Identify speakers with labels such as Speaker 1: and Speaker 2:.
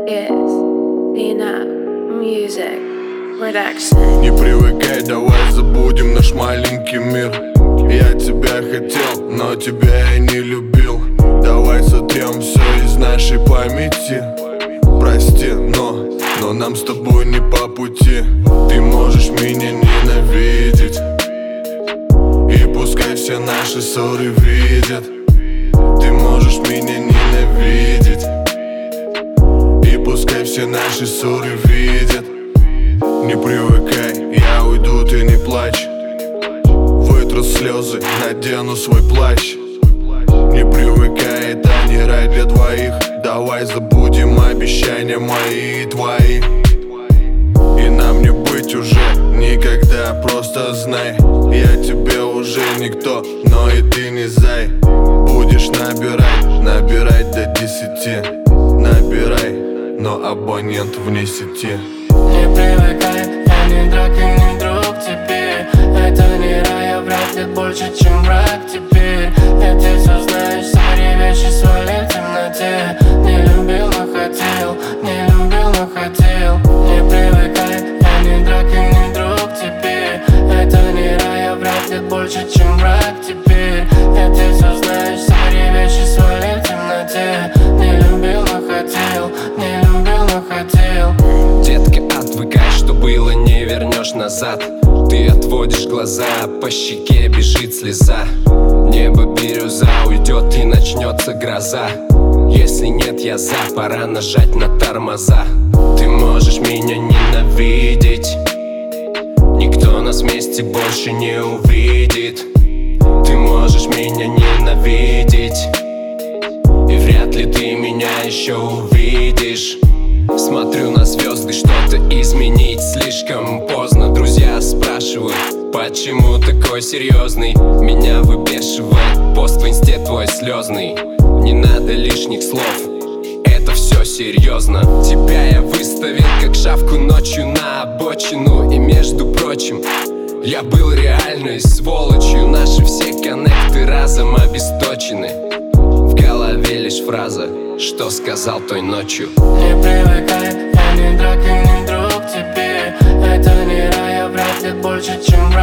Speaker 1: is Tina Music Production.
Speaker 2: Не привыкай, давай забудем наш маленький мир. Я тебя хотел, но тебя я не любил. Давай сотрем все из нашей памяти. Прости, но нам с тобой не по пути. Ты можешь меня ненавидеть, и пускай все наши ссоры видят. Ты можешь меня ненавидеть, и пускай все наши ссоры видят. Не привыкай, я уйду, ты не плачь. Вытру слезы, надену свой плащ. Не привыкай, это не рай для двоих. Давай забудем обещания мои и твои. И нам не быть уже никогда, просто знай, я тебе уже никто, но и ты не зай. Будешь набирать до 10. Набирай, но абонент вне сети.
Speaker 3: Не привыкай, я не драк и не друг теперь. Это не рай, я враг, нет больше, чем враг теперь. И ты все знаешь, свои вещи свали в темноте. Не любил, но хотел, не любил, но хотел. Не привыкай, я не драк и не друг теперь. Это не рай, я враг, нет больше, чем враг теперь. И ты все знаешь, свои вещи свали в темноте. Не любил, но хотел, не любил, но хотел.
Speaker 4: Детка, отвыкай, что было, не вернешь назад. Ты отводишь глаза, по щеке бежит слеза. Небо бирюза, уйдет и начнется гроза. Если нет, я за, пора нажать на тормоза. Ты можешь меня ненавидеть, никто нас вместе больше не увидит. Ты можешь меня ненавидеть, и вряд ли ты меня еще увидишь. Смотрю на звезды, что-то изменить слишком поздно. Друзья спрашивают, почему такой серьезный? Меня выбешивает пост в инсте твой слезный. Не надо лишних слов, это все серьезно. Тебя я выставил как шавку ночью на обочину. И между прочим, я был реальной сволочью. Наши все коннекты разом обесточены. В голове лишь фраза, что сказал той ночью.
Speaker 3: Не привыкай, я не драк и не друг теперь. Это не рай, я враг, нет больше, чем